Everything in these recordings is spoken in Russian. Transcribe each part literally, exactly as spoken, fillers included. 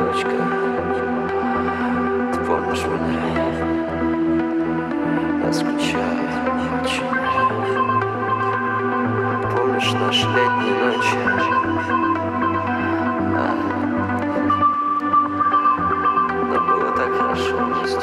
Девочка, ты помнишь меня? Я скучаю очень. Помнишь наши летние ночи? А? Нам было так хорошо вместе.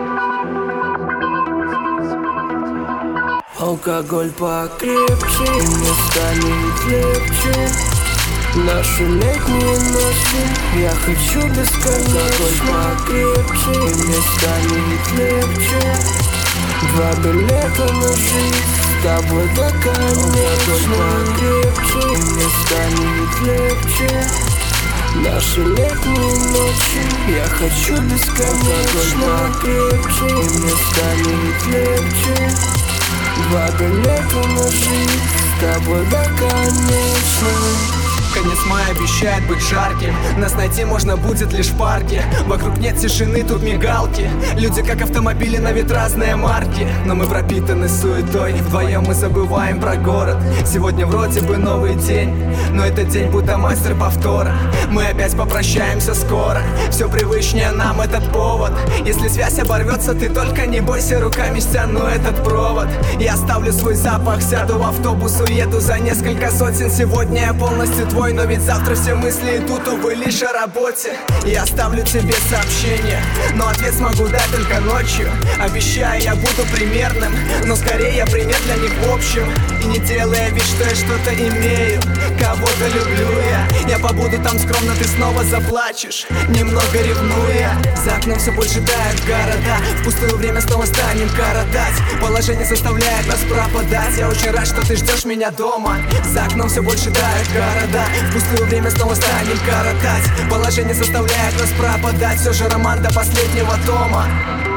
Алкоголь покрепче, и мне станет легче. Наши летние ночи, я хочу бесконечно. Алкоголь покрепче, и мне станет легче. Два билета на жизнь с тобой до конца. Алкоголь покрепче, и мне станет легче. Наши летние ночи, я хочу бесконечно. Алкоголь покрепче, и мне станет легче. Два билета на жизнь с тобой до конца. Конец мая обещает быть жарким. Нас найти можно будет лишь в парке. Вокруг нет тишины, тут мигалки. Люди как автомобили, на вид разные марки. Но мы пропитаны суетой. Вдвоем мы забываем про город. Сегодня вроде бы новый день, но этот день будто мастер повтора. Мы опять попрощаемся скоро. Все привычнее нам этот повод. Если связь оборвется, ты только не бойся, руками стяну этот провод. Я оставлю свой запах, сяду в автобус, уеду за несколько сотен. Сегодня я полностью твой, но ведь завтра все мысли идут, увы, лишь о работе. Я оставлю тебе сообщение, но ответ смогу дать только ночью. Обещаю, я буду примерным, но скорее я пример для них в общем. И не делая вид, что я что-то имею, кого-то люблю я. Я побуду там скромно, ты снова заплачешь, немного ревнуя. За окном все больше тают города, в пустое время снова станем коротать. Положение заставляет нас пропадать. Я очень рад, что ты ждешь меня дома. За окном все больше тают города, в пустое время снова станем коротать. Положение заставляет нас пропадать. Все же роман до последнего тома.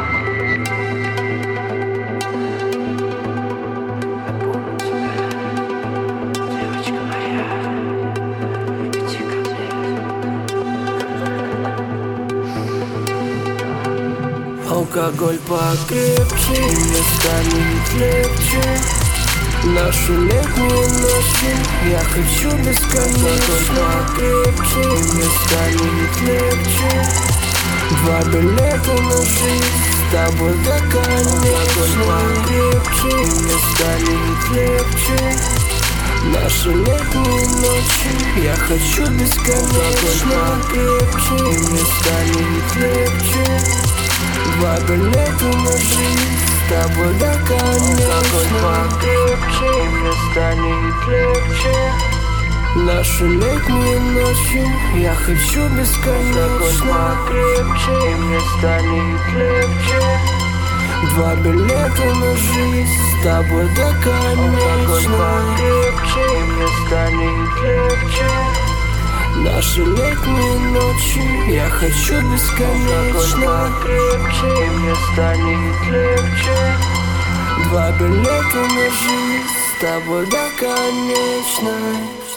Алкоголь покрепче, и мне станет легче. Наши летние ночи, я хочу бесконечно. Алкоголь покрепче, и мне станет легче. Два билета на жизнь с тобой до конца. Алкоголь покрепче, и мне станет легче. Наши летние ночи, я хочу бесконечно. Алкоголь покрепче, и мне станет легче. Два билета на жизнь с тобой до конца. Алкоголь покрепче, и мне станет легче. Наши летние ночи, я хочу бесконечно. Алкоголь покрепче, и мне станет легче. Два билета на жизнь с тобой до конца. Алкоголь покрепче, и мне станет легче. Наши летние ночи, я хочу бесконечно. Алкоголь покрепче, и мне станет легче. Два билета на жизнь с тобой до конца.